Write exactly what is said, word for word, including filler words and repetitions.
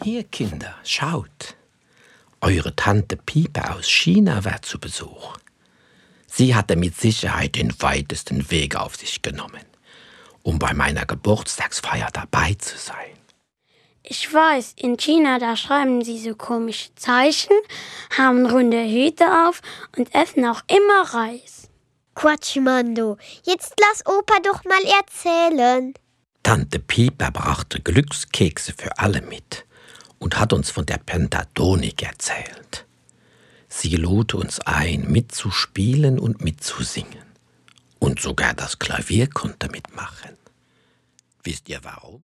Hier, Kinder, schaut. Eure Tante Piepe aus China war zu Besuch. Sie hatte mit Sicherheit den weitesten Weg auf sich genommen, um bei meiner Geburtstagsfeier dabei zu sein. Ich weiß, in China, da schreiben sie so komische Zeichen, haben runde Hüte auf und essen auch immer Reis. Quatsch, Mando. Jetzt lass Opa doch mal erzählen. Tante Pieper brachte Glückskekse für alle mit und hat uns von der Pentatonik erzählt. Sie lud uns ein, mitzuspielen und mitzusingen. Und sogar das Klavier konnte mitmachen. Wisst ihr warum?